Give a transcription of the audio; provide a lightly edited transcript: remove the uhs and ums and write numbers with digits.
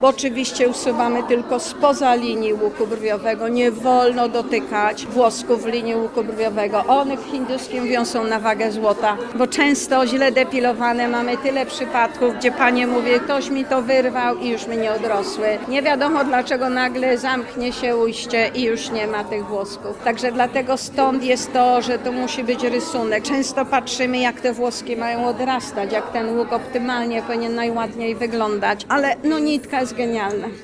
Oczywiście usuwamy tylko spoza linii łuku brwiowego. Nie wolno dotykać włosków linii łuku brwiowego. One w hinduskim mówią są na wagę złota, bo często źle depilowane mamy tyle przypadków, gdzie panie mówią, ktoś mi to wyrwał i już mi nie odrosły. Nie wiadomo dlaczego nagle zamknie się ujście i już nie ma tych włosków. Także dlatego stąd jest to, że to musi być rysunek. Często patrzymy, jak te włoski mają odrastać, jak ten łuk optymalnie powinien najładniej wyglądać, ale nitka jest genialna.